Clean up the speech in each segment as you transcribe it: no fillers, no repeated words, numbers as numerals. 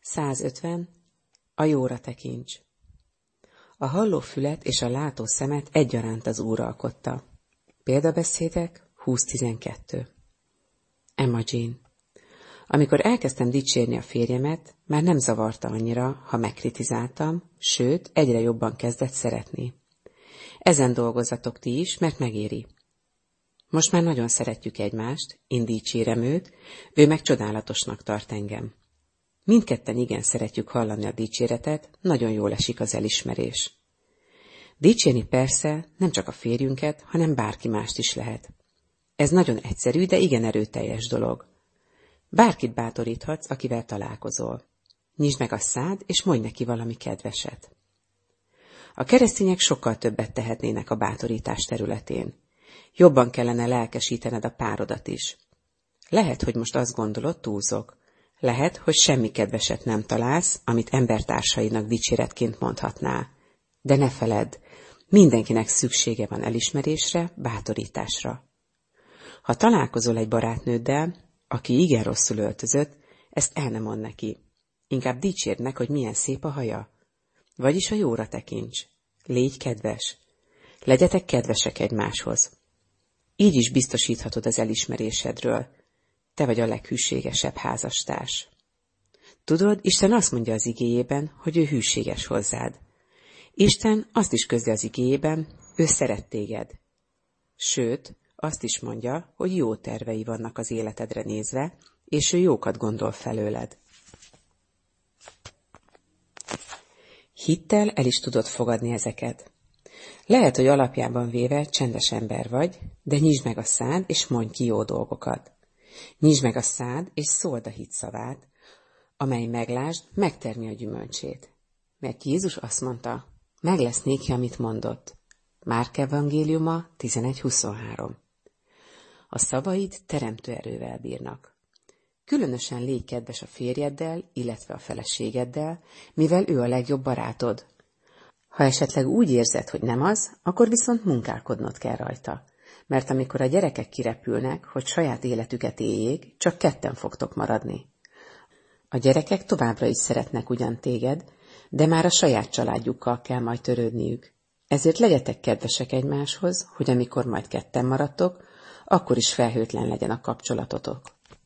150. A jóra tekints. A halló fület és a látó szemet egyaránt az Úr alkotta. Példabeszédek 20.12. Emma Jean. Amikor elkezdtem dicsérni a férjemet, már nem zavarta annyira, ha megkritizáltam, sőt, egyre jobban kezdett szeretni. Ezen dolgozzatok ti is, mert megéri. Most már nagyon szeretjük egymást, én dicsérem őt, ő meg csodálatosnak tart engem. Mindketten igen szeretjük hallani a dicséretet, nagyon jól esik az elismerés. Dicsérni persze nem csak a férjünket, hanem bárki mást is lehet. Ez nagyon egyszerű, de igen erőteljes dolog. Bárkit bátoríthatsz, akivel találkozol. Nyisd meg a szád, és mondj neki valami kedveset. A keresztények sokkal többet tehetnének a bátorítás területén. Jobban kellene lelkesítened a párodat is. Lehet, hogy most azt gondolod, túlzok. Lehet, hogy semmi kedveset nem találsz, amit embertársainak dicséretként mondhatnál. De ne feledd, mindenkinek szüksége van elismerésre, bátorításra. Ha találkozol egy barátnőddel, aki igen rosszul öltözött, ezt el nem mond neki. Inkább dicsérd meg, hogy milyen szép a haja. Vagyis a jóra tekints. Légy kedves. Legyetek kedvesek egymáshoz. Így is biztosíthatod az elismerésedről. Te vagy a leghűségesebb házastárs. Tudod, Isten azt mondja az igéjében, hogy ő hűséges hozzád. Isten azt is közli az igéjében, ő szeret téged. Sőt, azt is mondja, hogy jó tervei vannak az életedre nézve, és ő jókat gondol felőled. Hittel el is tudod fogadni ezeket. Lehet, hogy alapjában véve csendes ember vagy, de nyisd meg a szád, és mondj ki jó dolgokat. Nyisd meg a szád, és szóld a hit szavát, amely meglásd, megtermi a gyümölcsét. Mert Jézus azt mondta, meg lesz néki, amit mondott. Márk evangéliuma 11.23. A szavaid teremtő erővel bírnak. Különösen légy kedves a férjeddel, illetve a feleségeddel, mivel ő a legjobb barátod. Ha esetleg úgy érzed, hogy nem az, akkor viszont munkálkodnod kell rajta. Mert amikor a gyerekek kirepülnek, hogy saját életüket éljék, csak ketten fogtok maradni. A gyerekek továbbra is szeretnek ugyan téged, de már a saját családjukkal kell majd törődniük. Ezért legyetek kedvesek egymáshoz, hogy amikor majd ketten maradtok, akkor is felhőtlen legyen a kapcsolatotok.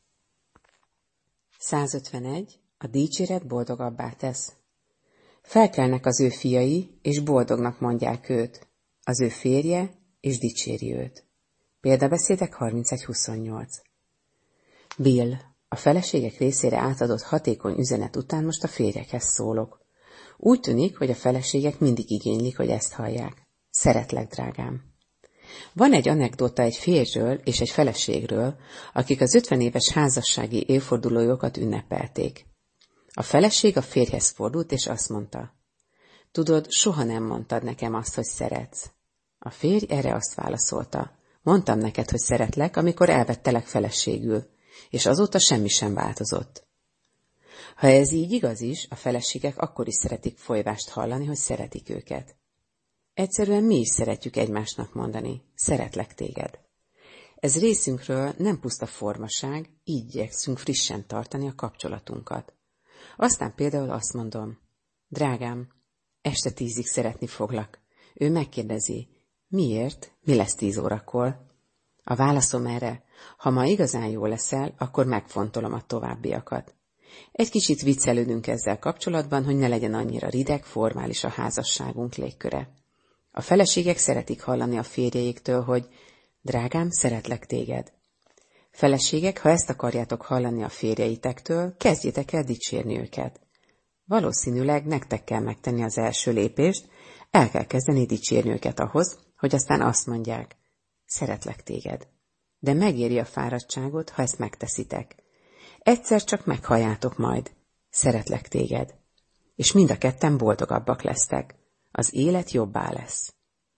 151. A dicséret boldogabbá tesz. Felkelnek az ő fiai, és boldognak mondják őt, az ő férje, és dicséri őt. Példabeszédek 31.28. Bill, a feleségek részére átadott hatékony üzenet után most a férjekhez szólok. Úgy tűnik, hogy a feleségek mindig igénylik, hogy ezt hallják. Szeretlek, drágám. Van egy anekdóta egy férjről és egy feleségről, akik az 50 éves házassági évfordulójukat ünnepelték. A feleség a férjhez fordult, és azt mondta, tudod, soha nem mondtad nekem azt, hogy szeretsz. A férj erre azt válaszolta, mondtam neked, hogy szeretlek, amikor elvettelek feleségül, és azóta semmi sem változott. Ha ez így igaz is, a feleségek akkor is szeretik folyvást hallani, hogy szeretik őket. Egyszerűen mi is szeretjük egymásnak mondani, szeretlek téged. Ez részünkről nem puszta formaság, így igyekszünk frissen tartani a kapcsolatunkat. Aztán például azt mondom, drágám, este 10-ig szeretni foglak. Ő megkérdezi, miért, mi lesz 10 órakor? A válaszom erre, ha ma igazán jó leszel, akkor megfontolom a továbbiakat. Egy kicsit viccelődünk ezzel kapcsolatban, hogy ne legyen annyira rideg, formális a házasságunk légköre. A feleségek szeretik hallani a férjeiktől, hogy drágám, szeretlek téged. Feleségek, ha ezt akarjátok hallani a férjeitektől, kezdjétek el dicsérni őket. Valószínűleg nektek kell megtenni az első lépést, el kell kezdeni dicsérni őket ahhoz, hogy aztán azt mondják, szeretlek téged. De megéri a fáradtságot, ha ezt megteszitek. Egyszer csak meghalljátok majd, szeretlek téged. És mind a ketten boldogabbak lesztek. Az élet jobbá lesz.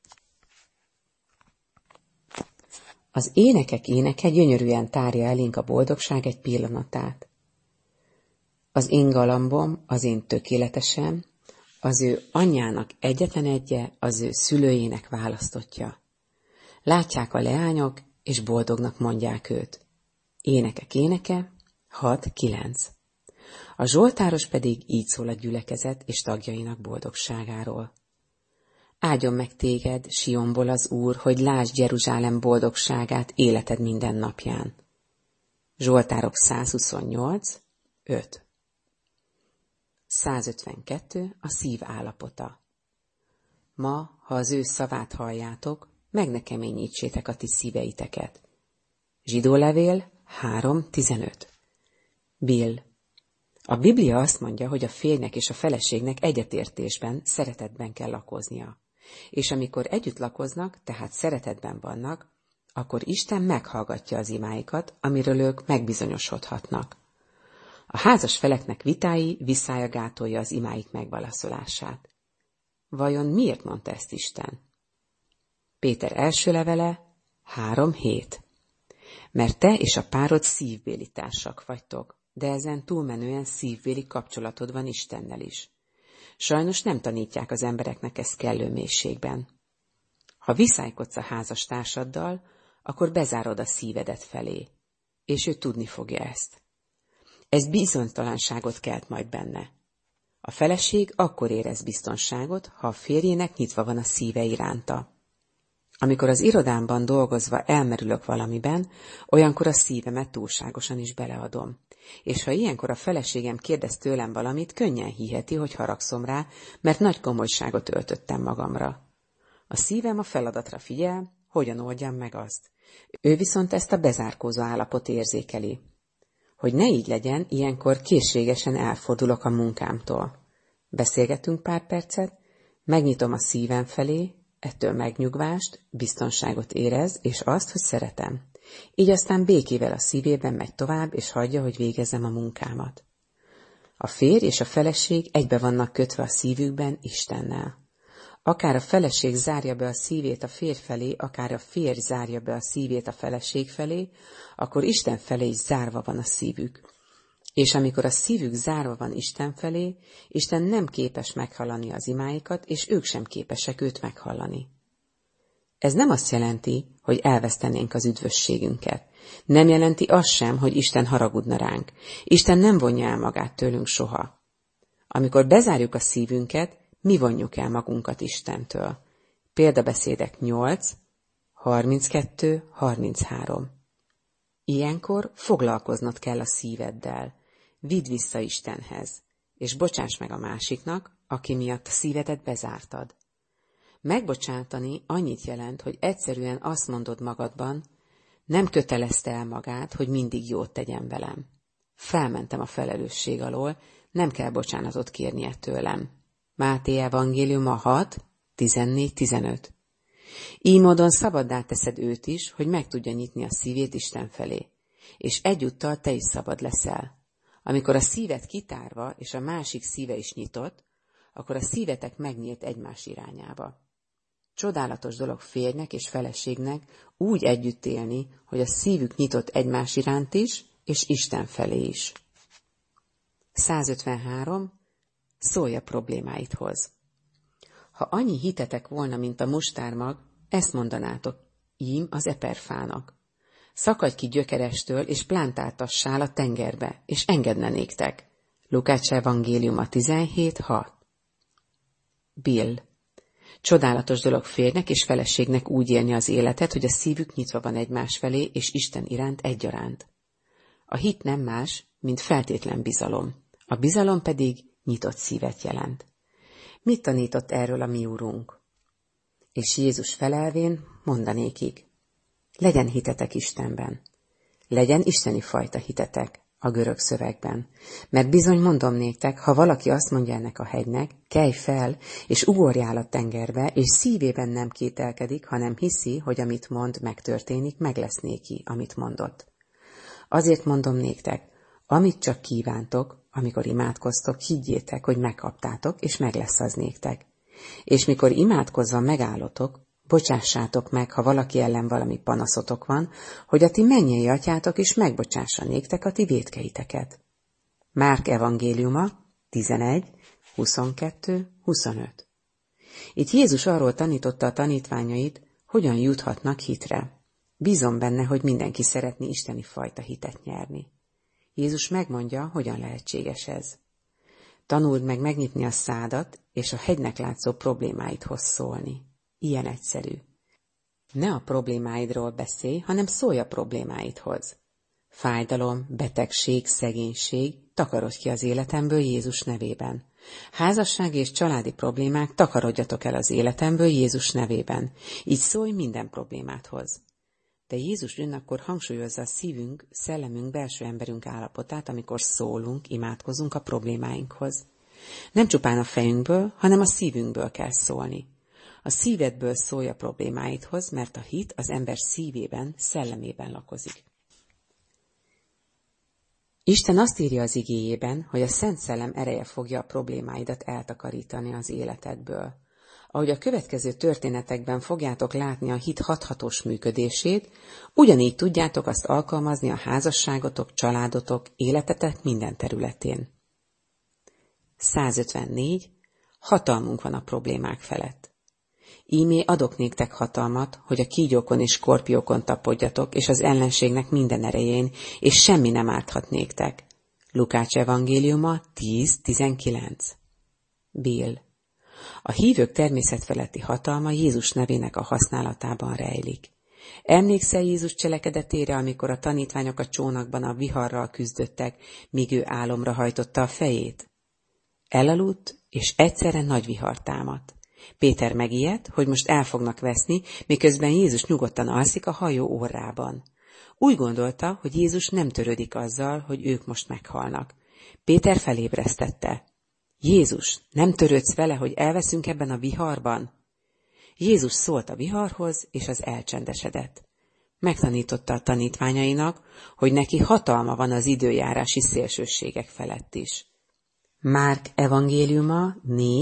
Az énekek éneke gyönyörűen tárja elénk a boldogság egy pillanatát. Az én galambom, az én tökéletesem, az ő anyjának egyetlen egye, az ő szülőjének választottja. Látják a leányok, és boldognak mondják őt. Énekek éneke, 6-9. A zsoltáros pedig így szól a gyülekezet és tagjainak boldogságáról. Áldjon meg téged, Sionból az Úr, hogy lásd Jeruzsálem boldogságát életed minden napján. Zsoltárok 128, 5. 152. A szív állapota. Ma, ha az ő szavát halljátok, meg ne keményítsétek a ti szíveiteket. Zsidólevél 3.15. Bill. A Biblia azt mondja, hogy a férjnek és a feleségnek egyetértésben, szeretetben kell lakoznia. És amikor együtt lakoznak, tehát szeretetben vannak, akkor Isten meghallgatja az imáikat, amiről ők megbizonyosodhatnak. A házas feleknek vitái visszája gátolja az imáik megválaszolását. Vajon miért mondta ezt Isten? Péter első levele 3.7. Mert te és a párod szívbéli társak vagytok, de ezen túlmenően szívbéli kapcsolatod van Istennel is. Sajnos nem tanítják az embereknek ezt kellő mélységben. Ha viszálykodsz a házastársaddal, akkor bezárod a szívedet felé, és ő tudni fogja ezt. Ez bizonytalanságot kelt majd benne. A feleség akkor érez biztonságot, ha a férjének nyitva van a szíve iránta. Amikor az irodámban dolgozva elmerülök valamiben, olyankor a szívemet túlságosan is beleadom. És ha ilyenkor a feleségem kérdez tőlem valamit, könnyen hiheti, hogy haragszom rá, mert nagy komolyságot öltöttem magamra. A szívem a feladatra figyel, hogyan oldjam meg azt. Ő viszont ezt a bezárkózó állapot érzékeli. Hogy ne így legyen, ilyenkor készségesen elfordulok a munkámtól. Beszélgetünk pár percet, megnyitom a szívem felé, ettől megnyugvást, biztonságot érez, és azt, hogy szeretem. Így aztán békével a szívében megy tovább, és hagyja, hogy végezzem a munkámat. A férj és a feleség egybe vannak kötve a szívükben Istennel. Akár a feleség zárja be a szívét a férj felé, akár a férj zárja be a szívét a feleség felé, akkor Isten felé is zárva van a szívük. És amikor a szívük zárva van Isten felé, Isten nem képes meghallani az imáikat, és ők sem képesek őt meghallani. Ez nem azt jelenti, hogy elvesztenénk az üdvösségünket. Nem jelenti azt sem, hogy Isten haragudna ránk. Isten nem vonja el magát tőlünk soha. Amikor bezárjuk a szívünket, mi vonjuk el magunkat Istentől. Példabeszédek 8, 32, 33. Ilyenkor foglalkoznod kell a szíveddel. Vidd vissza Istenhez, és bocsáss meg a másiknak, aki miatt a szívedet bezártad. Megbocsátani annyit jelent, hogy egyszerűen azt mondod magadban, nem kötelezte el magát, hogy mindig jót tegyen velem. Felmentem a felelősség alól, nem kell bocsánatot kérnie tőlem. Máté evangéliuma 6, 14-15. Így módon szabaddá teszed őt is, hogy meg tudja nyitni a szívét Isten felé, és egyúttal te is szabad leszel. Amikor a szíved kitárva, és a másik szíve is nyitott, akkor a szívetek megnyílt egymás irányába. Csodálatos dolog férjnek és feleségnek úgy együtt élni, hogy a szívük nyitott egymás iránt is, és Isten felé is. 153. Szólj a problémáidhoz. Ha annyi hitetek volna, mint a mustármag, ezt mondanátok, ím az eperfának. Szakadj ki gyökerestől, és plántáltassál a tengerbe, és engedne néktek. Lukács evangéliuma 17.6. Bill. Csodálatos dolog férjnek és feleségnek úgy élni az életet, hogy a szívük nyitva van egymás felé, és Isten iránt egyaránt. A hit nem más, mint feltétlen bizalom. A bizalom pedig nyitott szívet jelent. Mit tanított erről a mi Urunk? És Jézus felelvén mondanékig. Legyen hitetek Istenben. Legyen isteni fajta hitetek a görög szövegben. Mert bizony mondom néktek, ha valaki azt mondja ennek a hegynek, kelj fel, és ugorjál a tengerbe, és szívében nem kételkedik, hanem hiszi, hogy amit mond, megtörténik, meg lesz néki, amit mondott. Azért mondom néktek, amit csak kívántok, amikor imádkoztok, higgyétek, hogy megkaptátok, és meg lesz az néktek. És mikor imádkozva megállotok, bocsássátok meg, ha valaki ellen valami panaszotok van, hogy a ti mennyei atyátok is megbocsássa néktek a ti vétkeiteket. Márk evangéliuma 11, 22, 25. Itt Jézus arról tanította a tanítványait, hogyan juthatnak hitre. Bízom benne, hogy mindenki szeretné isteni fajta hitet nyerni. Jézus megmondja, hogyan lehetséges ez. Tanuld meg megnyitni a szádat, és a hegynek látszó problémáidhoz szólni. Ilyen egyszerű. Ne a problémáidról beszélj, hanem szólj a problémáidhoz. Fájdalom, betegség, szegénység, takarodj ki az életemből Jézus nevében. Házassági és családi problémák, takarodjatok el az életemből Jézus nevében. Így szólj minden problémádhoz. De Jézus ugyanakkor hangsúlyozza a szívünk, szellemünk, belső emberünk állapotát, amikor szólunk, imádkozunk a problémáinkhoz. Nem csupán a fejünkből, hanem a szívünkből kell szólni. A szívedből szólj a problémáidhoz, mert a hit az ember szívében, szellemében lakozik. Isten azt írja az igéjében, hogy a Szent Szellem ereje fogja a problémáidat eltakarítani az életedből. Ahogy a következő történetekben fogjátok látni a hit hathatós működését, ugyanígy tudjátok azt alkalmazni a házasságotok, családotok, életetek minden területén. 154. Hatalmunk van a problémák felett. Ímé adok néktek hatalmat, hogy a kígyókon és skorpiókon tapodjatok, és az ellenségnek minden erején, és semmi nem árthat néktek. Lukács evangéliuma 10:19. Bill. A hívők természetfeletti hatalma Jézus nevének a használatában rejlik. Emlékszel Jézus cselekedetére, amikor a tanítványok a csónakban a viharral küzdöttek, míg ő álomra hajtotta a fejét? Elaludt, és egyszerre nagy vihar támadt. Péter megijedt, hogy most el fognak veszni, miközben Jézus nyugodtan alszik a hajó orrában. Úgy gondolta, hogy Jézus nem törődik azzal, hogy ők most meghalnak. Péter felébresztette. Jézus, nem törődsz vele, hogy elveszünk ebben a viharban? Jézus szólt a viharhoz, és az elcsendesedett. Megtanította a tanítványainak, hogy neki hatalma van az időjárási szélsőségek felett is. Márk evangéliuma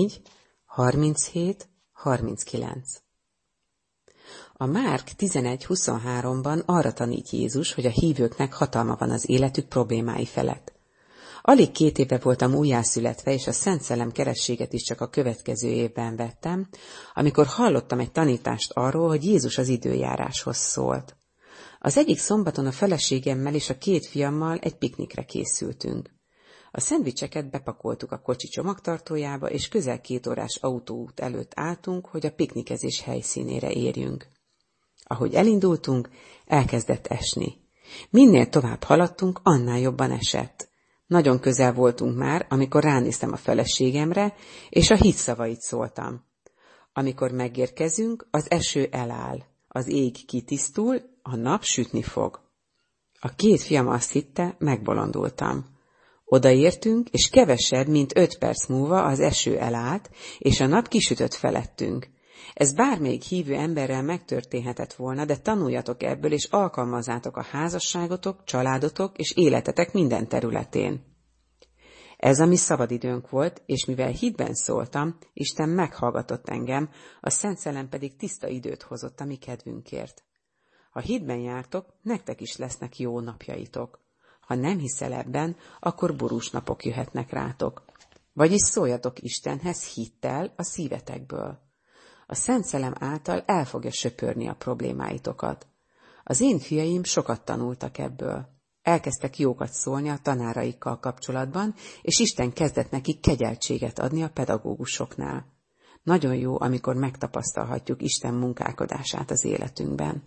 4:37-39. A Márk 11:23-ban arra tanít Jézus, hogy a hívőknek hatalma van az életük problémái felett. Alig 2 éve voltam újjászületve, és a Szent Szellem kerességet is csak a következő évben vettem, amikor hallottam egy tanítást arról, hogy Jézus az időjáráshoz szólt. Az egyik szombaton a feleségemmel és a 2 fiammal egy piknikre készültünk. A szendvicseket bepakoltuk a kocsi csomagtartójába, és közel 2 órás autóút előtt álltunk, hogy a piknikezés helyszínére érjünk. Ahogy elindultunk, elkezdett esni. Minél tovább haladtunk, annál jobban esett. Nagyon közel voltunk már, amikor ránéztem a feleségemre, és a hitszavait szóltam. Amikor megérkezünk, az eső eláll, az ég kitisztul, a nap sütni fog. A 2 fiam azt hitte, megbolondultam. Odaértünk, és kevesebb, mint 5 perc múlva az eső elállt, és a nap kisütött felettünk. Ez bármelyik hívő emberrel megtörténhetett volna, de tanuljatok ebből, és alkalmazzátok a házasságotok, családotok és életetek minden területén. Ez a mi szabadidőnk volt, és mivel hitben szóltam, Isten meghallgatott engem, a Szent Szellem pedig tiszta időt hozott a mi kedvünkért. Ha hitben jártok, nektek is lesznek jó napjaitok. Ha nem hiszel ebben, akkor borús napok jöhetnek rátok. Vagyis szóljatok Istenhez hittel a szívetekből. A Szent Szellem által el fogja söpörni a problémáitokat. Az én fiaim sokat tanultak ebből. Elkezdtek jókat szólni a tanáraikkal kapcsolatban, és Isten kezdett nekik kegyeltséget adni a pedagógusoknál. Nagyon jó, amikor megtapasztalhatjuk Isten munkálkodását az életünkben.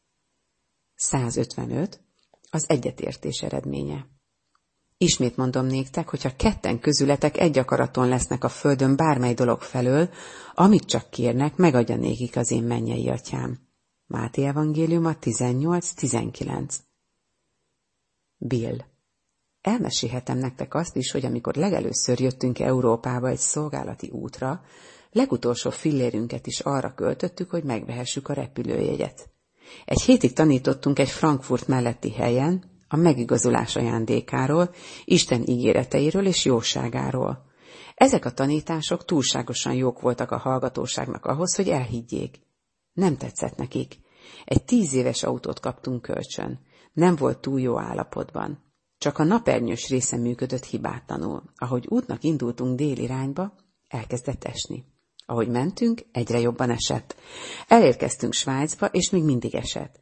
155. Az egyetértés eredménye. Ismét mondom néktek, hogyha 2 közületek egy akaraton lesznek a földön bármely dolog felől, amit csak kérnek, megadja nékik az én mennyei atyám. Máté evangéliuma 18:19. Bill. Elmesélhetem nektek azt is, hogy amikor legelőször jöttünk Európába egy szolgálati útra, legutolsó fillérünket is arra költöttük, hogy megvehessük a repülőjegyet. Egy hétig tanítottunk egy Frankfurt melletti helyen a megigazulás ajándékáról, Isten ígéreteiről és jóságáról. Ezek a tanítások túlságosan jók voltak a hallgatóságnak ahhoz, hogy elhiggyék. Nem tetszett nekik. Egy 10 éves autót kaptunk kölcsön. Nem volt túl jó állapotban. Csak a napernyős része működött hibátlanul. Ahogy útnak indultunk délirányba, elkezdett esni. Ahogy mentünk, egyre jobban esett. Elérkeztünk Svájcba, és még mindig esett.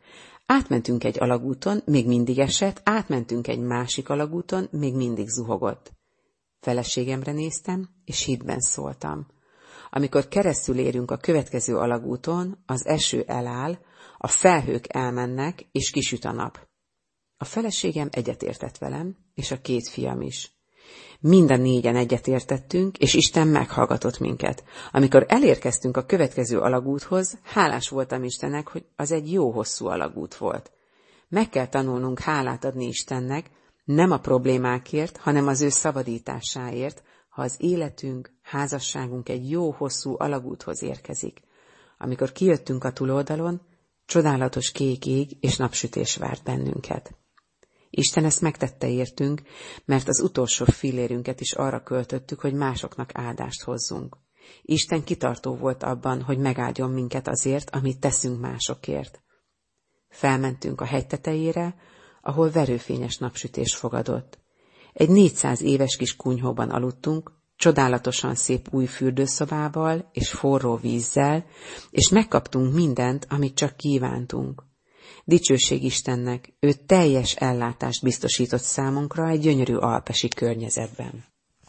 Átmentünk egy alagúton, még mindig esett, átmentünk egy másik alagúton, még mindig zuhogott. Feleségemre néztem, és hitben szóltam. Amikor keresztül érünk a következő alagúton, az eső eláll, a felhők elmennek, és kisüt a nap. A feleségem egyetértett velem, és a 2 fiam is. Mind a 4-en egyetértettünk, és Isten meghallgatott minket. Amikor elérkeztünk a következő alagúthoz, hálás voltam Istennek, hogy az egy jó hosszú alagút volt. Meg kell tanulnunk hálát adni Istennek, nem a problémákért, hanem az ő szabadításáért, ha az életünk, házasságunk egy jó hosszú alagúthoz érkezik. Amikor kijöttünk a túloldalon, csodálatos kék ég és napsütés várt bennünket. Isten ezt megtette értünk, mert az utolsó fillérünket is arra költöttük, hogy másoknak áldást hozzunk. Isten kitartó volt abban, hogy megáldjon minket azért, amit teszünk másokért. Felmentünk a hegy tetejére, ahol verőfényes napsütés fogadott. Egy 400 éves kis kunyhóban aludtunk, csodálatosan szép új fürdőszobával és forró vízzel, és megkaptunk mindent, amit csak kívántunk. Dicsőség Istennek, ő teljes ellátást biztosított számunkra egy gyönyörű alpesi környezetben.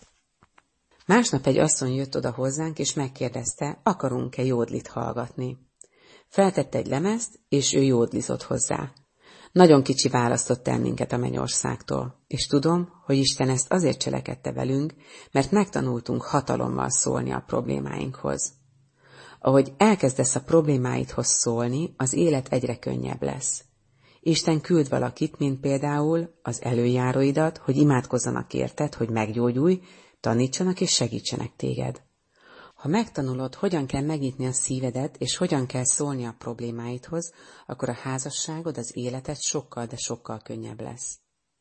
Másnap egy asszony jött oda hozzánk, és megkérdezte, akarunk-e jódlit hallgatni. Feltette egy lemezt, és ő jódlizott hozzá. Nagyon kicsi választott el minket a mennyországtól, és tudom, hogy Isten ezt azért cselekedte velünk, mert megtanultunk hatalommal szólni a problémáinkhoz. Ahogy elkezdesz a problémáidhoz szólni, az élet egyre könnyebb lesz. Isten küld valakit, mint például az előjáróidat, hogy imádkozzanak érted, hogy meggyógyulj, tanítsanak és segítsenek téged. Ha megtanulod, hogyan kell megnyitni a szívedet, és hogyan kell szólni a problémáidhoz, akkor a házasságod, az életed sokkal, de sokkal könnyebb lesz.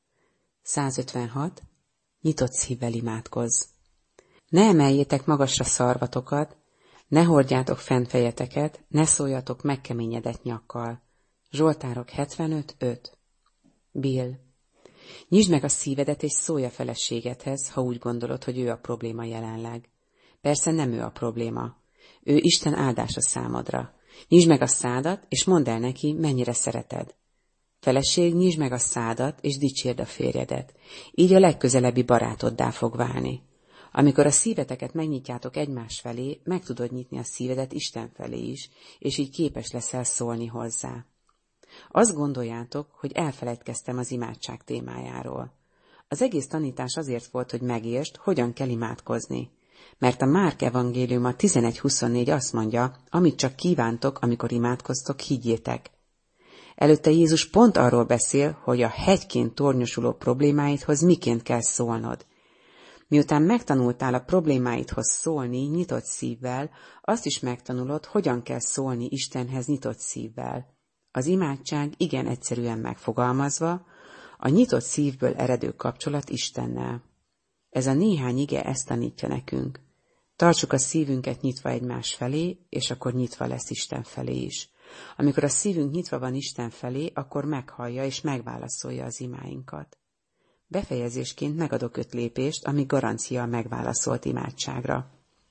156. Nyitott szívvel imádkozz. Ne emeljétek magasra szarvatokat, ne hordjátok fent fejeteket, ne szóljatok megkeményedett nyakkal. Zsoltárok 75.5. Bill. Nyisd meg a szívedet, és szólj a feleségedhez, ha úgy gondolod, hogy ő a probléma jelenleg. Persze nem ő a probléma. Ő Isten áldása számodra. Nyisd meg a szádat, és mondd el neki, mennyire szereted. Feleség, nyisd meg a szádat, és dicsérd a férjedet. Így a legközelebbi barátoddá fog válni. Amikor a szíveteket megnyitjátok egymás felé, meg tudod nyitni a szívedet Isten felé is, és így képes leszel szólni hozzá. Azt gondoljátok, hogy elfeledkeztem az imádság témájáról. Az egész tanítás azért volt, hogy megértsd, hogyan kell imádkozni. Mert a Márk evangéliuma 11.24 azt mondja, amit csak kívántok, amikor imádkoztok, higgyétek. Előtte Jézus pont arról beszél, hogy a hegyként tornyosuló problémáidhoz miként kell szólnod. Miután megtanultál a problémáidhoz szólni nyitott szívvel, azt is megtanulod, hogyan kell szólni Istenhez nyitott szívvel. Az imádság igen egyszerűen megfogalmazva, a nyitott szívből eredő kapcsolat Istennel. Ez a néhány ige ezt tanítja nekünk. Tartsuk a szívünket nyitva egymás felé, és akkor nyitva lesz Isten felé is. Amikor a szívünk nyitva van Isten felé, akkor meghallja és megválaszolja az imáinkat. Befejezésként megadok 5 lépést, ami garancia a megválaszolt imádságra.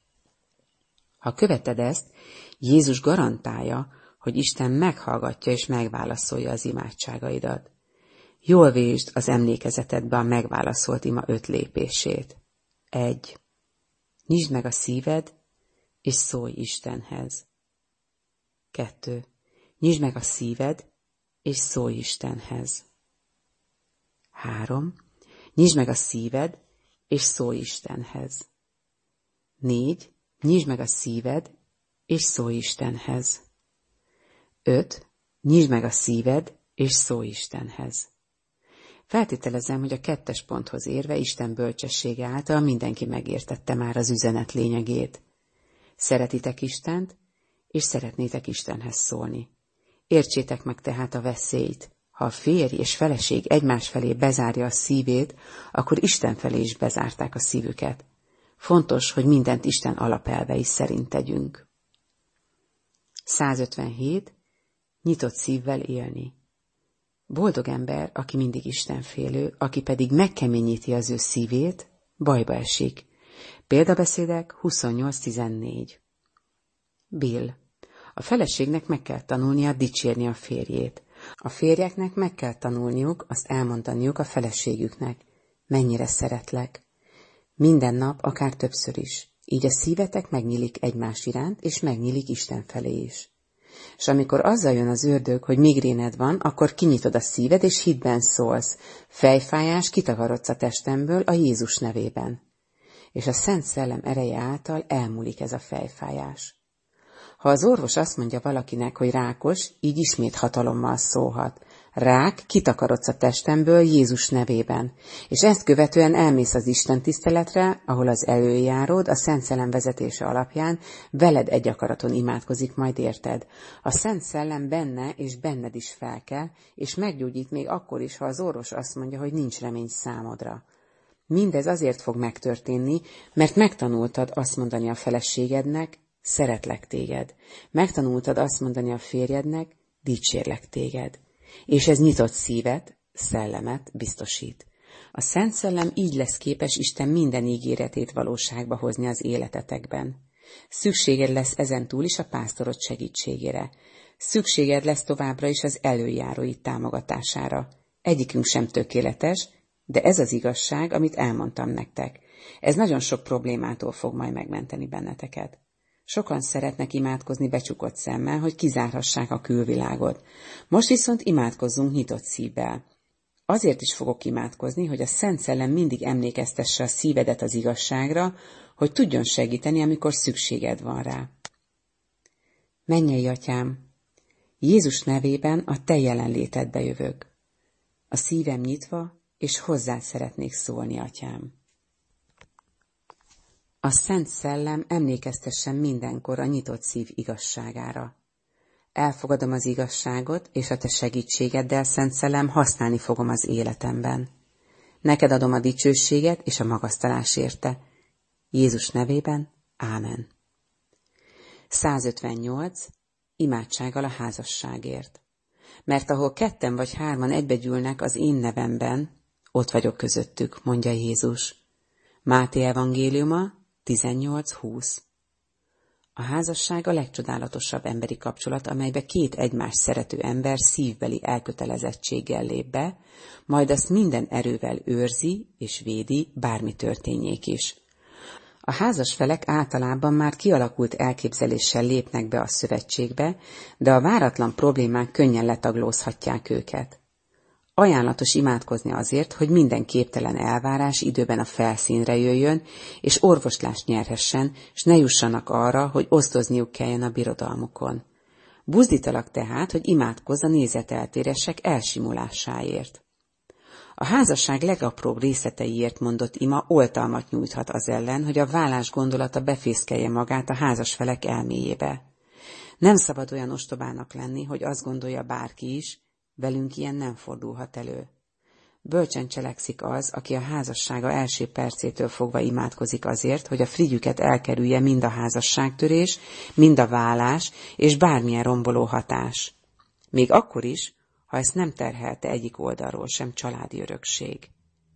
Ha követed ezt, Jézus garantálja, hogy Isten meghallgatja és megválaszolja az imádságaidat. Jól vésd az emlékezetedbe a megválaszolt ima 5 lépését. 1. Nyisd meg a szíved, és szólj Istenhez. 2. Nyisd meg a szíved, és szólj Istenhez. 3. Nyisd meg a szíved, és szólj Istenhez. 4. Nyisd meg a szíved, és szólj Istenhez. 5. Nyisd meg a szíved, és szólj Istenhez. Feltételezem, hogy a 2. ponthoz érve Isten bölcsessége által mindenki megértette már az üzenet lényegét. Szeretitek Istent, és szeretnétek Istenhez szólni. Értsétek meg tehát a veszélyt. Ha a férj és feleség egymás felé bezárja a szívét, akkor Isten felé is bezárták a szívüket. Fontos, hogy mindent Isten alapelvei szerint tegyünk. 157. Nyitott szívvel élni. Boldog ember, aki mindig istenfélő, aki pedig megkeményíti az ő szívét, bajba esik. Példabeszédek 28.14. Bill. A feleségnek meg kell tanulnia dicsérni a férjét. A férjeknek meg kell tanulniuk azt elmondaniuk a feleségüknek. Mennyire szeretlek. Minden nap, akár többször is. Így a szívetek megnyílik egymás iránt, és megnyílik Isten felé is. És amikor azzal jön az ördög, hogy migréned van, akkor kinyitod a szíved, és hitben szólsz. Fejfájás, kitakarodsz a testemből a Jézus nevében. És a Szent Szellem ereje által elmúlik ez a fejfájás. Ha az orvos azt mondja valakinek, hogy rákos, így ismét hatalommal szólhat. Rák, kitakarodsz a testemből Jézus nevében. És ezt követően elmész az Isten tiszteletre, ahol az előjáród a Szent Szellem vezetése alapján veled egy akaraton imádkozik majd érted. A Szent Szellem benne és benned is felkel, és meggyógyít még akkor is, ha az orvos azt mondja, hogy nincs remény számodra. Mindez azért fog megtörténni, mert megtanultad azt mondani a feleségednek, szeretlek téged. Megtanultad azt mondani a férjednek, dicsérlek téged. És ez nyitott szívet, szellemet biztosít. A Szent Szellem így lesz képes Isten minden ígéretét valóságba hozni az életetekben. Szükséged lesz ezentúl is a pásztorod segítségére. Szükséged lesz továbbra is az előjáróid támogatására. Egyikünk sem tökéletes, de ez az igazság, amit elmondtam nektek. Ez nagyon sok problémától fog majd megmenteni benneteket. Sokan szeretnek imádkozni becsukott szemmel, hogy kizárhassák a külvilágot. Most viszont imádkozzunk nyitott szívvel. Azért is fogok imádkozni, hogy a Szent Szellem mindig emlékeztesse a szívedet az igazságra, hogy tudjon segíteni, amikor szükséged van rá. Mennyei Atyám, Jézus nevében a Te jelenlétedbe jövök. A szívem nyitva, és hozzád szeretnék szólni, Atyám. A Szent Szellem emlékeztessen mindenkor a nyitott szív igazságára. Elfogadom az igazságot, és a Te segítségeddel, Szent Szellem, használni fogom az életemben. Neked adom a dicsőséget és a magasztalás érte. Jézus nevében, ámen. 158. Imádsággal a házasságért. Mert ahol 2 vagy 3 egybegyűlnek az én nevemben, ott vagyok közöttük, mondja Jézus. Máté evangéliuma 18:20. A házasság a legcsodálatosabb emberi kapcsolat, amelybe 2 egymást szerető ember szívbeli elkötelezettséggel lép be, majd azt minden erővel őrzi és védi, bármi történjék is. A házas felek általában már kialakult elképzeléssel lépnek be a szövetségbe, de a váratlan problémák könnyen letaglózhatják őket. Ajánlatos imádkozni azért, hogy minden képtelen elvárás időben a felszínre jöjjön, és orvoslást nyerhessen, s ne jussanak arra, hogy osztozniuk kelljen a birodalmukon. Buzdítalak tehát, hogy imádkozz a nézeteltérések elsimulásáért. A házasság legapróbb részleteiért mondott ima oltalmat nyújthat az ellen, hogy a vállás gondolata befészkelje magát a házas felek elméjébe. Nem szabad olyan ostobának lenni, hogy azt gondolja bárki is, velünk ilyen nem fordulhat elő. Bölcsen cselekszik az, aki a házassága első percétől fogva imádkozik azért, hogy a frigyüket elkerülje mind a házasságtörés, mind a válás és bármilyen romboló hatás. Még akkor is, ha ezt nem terhelte egyik oldalról sem családi örökség.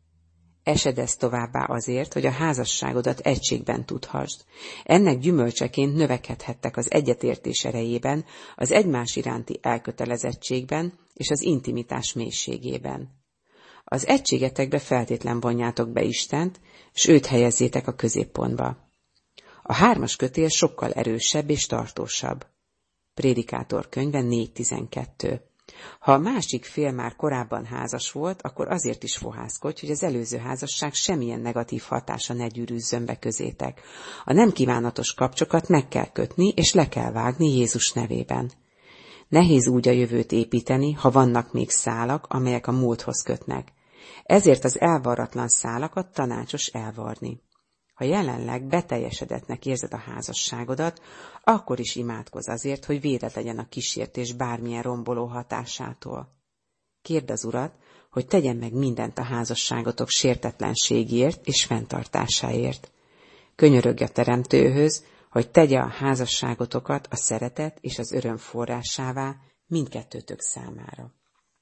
Esedezz továbbá azért, hogy a házasságodat egységben tudhassd. Ennek gyümölcseként növekedhettek az egyetértés erejében, az egymás iránti elkötelezettségben és az intimitás mélységében. Az egységetekbe feltétlen vonjátok be Istent, s őt helyezzétek a középpontba. A 3. kötél sokkal erősebb és tartósabb. Prédikátor könyve 4.12. Ha a másik fél már korábban házas volt, akkor azért is fohászkodj, hogy az előző házasság semmilyen negatív hatása ne gyűrűzzön be közétek. A nem kívánatos kapcsokat meg kell kötni, és le kell vágni Jézus nevében. Nehéz úgy a jövőt építeni, ha vannak még szálak, amelyek a múlthoz kötnek. Ezért az elvarratlan szálakat tanácsos elvarni. Ha jelenleg beteljesedettnek érzed a házasságodat, akkor is imádkozz azért, hogy védett legyen a kísértés bármilyen romboló hatásától. Kérd az Urat, hogy tegyen meg mindent a házasságotok sértetlenségért és fenntartásáért. Könyörögj a Teremtőhöz, hogy tegye a házasságotokat a szeretet és az öröm forrásává mindkettőtök számára.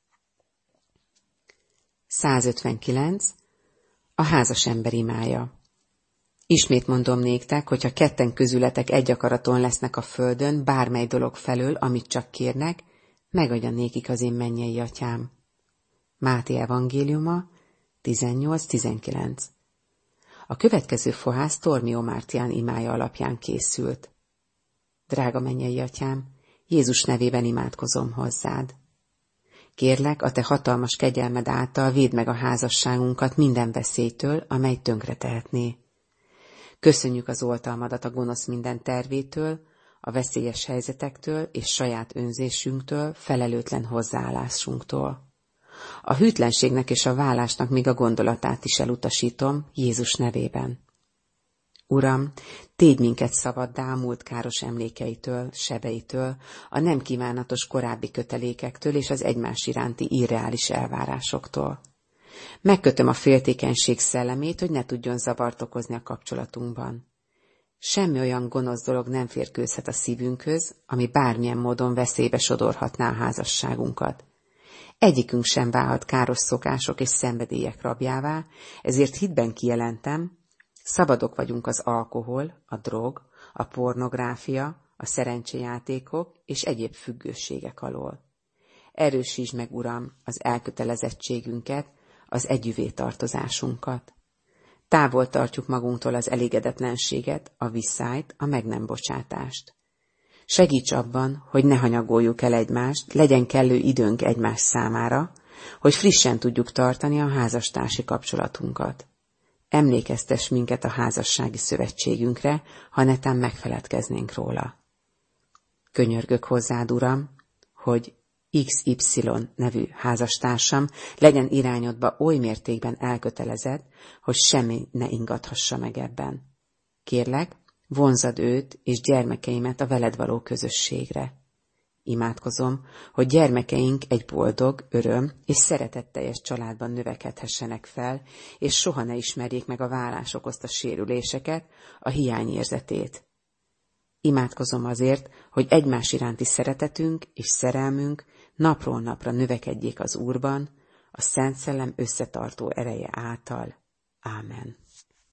159. A házas ember imája. Ismét mondom néktek, hogyha 2 közületek egy akaraton lesznek a földön, bármely dolog felől, amit csak kérnek, megadja nékik az én mennyei atyám. Máté evangéliuma 18-19. A következő fohász Tormio Mártián imája alapján készült. Drága mennyei atyám, Jézus nevében imádkozom hozzád. Kérlek, a te hatalmas kegyelmed által védd meg a házasságunkat minden veszélytől, amely tönkretehetné. Köszönjük az oltalmadat a gonosz minden tervétől, a veszélyes helyzetektől és saját önzésünktől, felelőtlen hozzáállásunktól. A hűtlenségnek és a válásnak még a gondolatát is elutasítom Jézus nevében. Uram, tégy minket szabaddá a múlt káros emlékeitől, sebeitől, a nem kívánatos korábbi kötelékektől és az egymás iránti irreális elvárásoktól. Megkötöm a féltékenység szellemét, hogy ne tudjon zavart okozni a kapcsolatunkban. Semmi olyan gonosz dolog nem férkőzhet a szívünkhöz, ami bármilyen módon veszélybe sodorhatná a házasságunkat. Egyikünk sem válhat káros szokások és szenvedélyek rabjává, ezért hitben kijelentem, szabadok vagyunk az alkohol, a drog, a pornográfia, a szerencsejátékok és egyéb függőségek alól. Erősítsd meg, Uram, az elkötelezettségünket, az együvé tartozásunkat. Távol tartjuk magunktól az elégedetlenséget, a visszájt, a meg nem bocsátást. Segíts abban, hogy ne hanyagoljuk el egymást, legyen kellő időnk egymás számára, hogy frissen tudjuk tartani a házastársi kapcsolatunkat. Emlékeztess minket a házassági szövetségünkre, ha netán megfeledkeznénk róla. Könyörgök hozzád, Uram, hogy XY nevű házastársam legyen irányodba oly mértékben elkötelezett, hogy semmi ne ingathassa meg ebben. Kérlek, vonzad őt és gyermekeimet a veled való közösségre. Imádkozom, hogy gyermekeink egy boldog, öröm és szeretetteljes családban növekedhessenek fel, és soha ne ismerjék meg a válás okozta sérüléseket, a hiányérzetét. Imádkozom azért, hogy egymás iránti szeretetünk és szerelmünk napról napra növekedjék az Úrban, a Szent Szellem összetartó ereje által. Ámen.